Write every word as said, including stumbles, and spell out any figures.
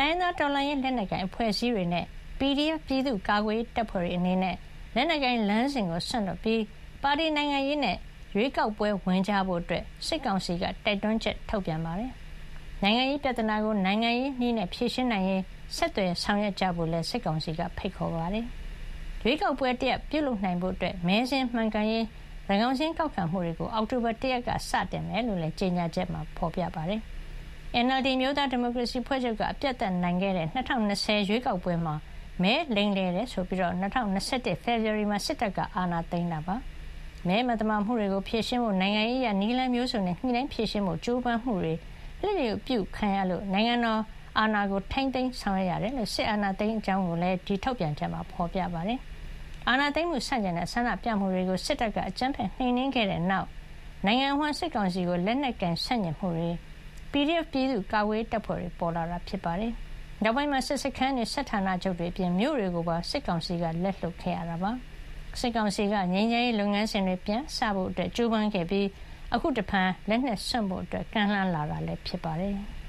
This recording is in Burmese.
တိုင်းသားတော်လှန်ရေးလက်နက်ကိုင်အဖွဲ့အစည်းတွေနဲ့ ပီဒီအက်ဖ် ပြည်သူ့ကာကွယ်ရေးတပ်ဖွဲ့တွေအနေနဲ့လက်နက်ကိုင်လမ်းစဉ်ကိုစွန့်လွှတ်ပြီးပါတီနိုင်ငံရေးနဲ့ရွေးကောက်ပွဲဝင်ကြဖို့စစ်ကောင်စီကတိုက်တွန်းချက်ထုတ်ပြန်ပါတယ်။နိုင်ငံရေးပြဿနာကိုနိုင်ငံရေးနည်းနဲ့ဖြေရှင်းနိုင်ရေးဆက်သွယ်ဆောင်ရွက်ကြဖို့လည်းစစ်ကောင်စီကဖိတ်ခေါ်ပါတယ်။ရွေးကောက်ပွဲတရက်ပြုလုပ်နိုင်ဖို့မဲစာရင်းမှန်ကန်ရေးသန်းခေါင်စာရင်းကောက်ခံမှုတွေကိုအောက်တိုဘာလတရက်ကစတင်မယ်လို့လည်းကြေညာချက်မှာဖော်ပြပါတယ်။ အန်အလ်ဒီ အမျိုးသားဒီမိုကရေစီအဖွဲ့ချုပ်ကအပြတ်သက်နိုင်ခဲ့တဲ့၂၀၂၀ရွေးကောက်ပွဲမှာမဲလိမ်လည်တယ်ဆိုပြီး၂၀၂၁ ဖေဖော်ဝါရီမှာစစ်တပ်ကအာဏာသိမ်းတာပါ။မဲမသမာမှုတွေကိုဖြေရှင်းဖို့နိုင်ငံရေးအရနည်းလမ်းမျိုးစုံနဲ့ညှိနှိုင်းဖြေရှင်းဖို့ကြိုးပမ်းမှုတွေလျစ်လျူပြုခံရလို့နိုင်ငံတော်အာဏာကိုထိန်းသိမ်းဆောင်ရွက်ရတယ်လို့စစ်အာဏာသိမ်းအကြောင်းကိုလည်းဒီထုတ်ပြန်ချက်မှာဖော်ပြပါတယ်။အာဏာသိမ်းမှုဆန့်ကျင်တဲ့ဆန္ဒပြမှုတွေကိုစစ်တပ်ကအကြမ်းဖက်နှိမ်နင်းခဲ့တဲ့နောက်နိုင်ငံအဝှမ်းစစ်ကောင်စီကိုလက်နက်ကင်ဆန့်ကျင်မှုတွေ ပီဒီအက်ဖ် ပြည်သူ့ကာကွယ်ရေးတပ်ဖွဲ့တွေပေါ်လာတာဖြစ်ပါတယ်။နောက်ပိုင်းမှာစစ်စခန်းတွေစစ်ဌာနချုပ်တွေအပြင်မြို့တွေကိုပါစစ်ကောင်စီကလက်လွတ်ခဲ့ရတာပါ။စစ်ကောင်စီကငြိမ်းချမ်းရေးလုပ်ငန်းစဉ်တွေပြန်စဖို့အတွက်ကြိုးပမ်းခဲ့ပြီးအခုတဖန်လက်နက်စွန့်ဖို့အတွက်ကမ်းလှမ်းလာတာလည်းဖြစ်ပါတယ်။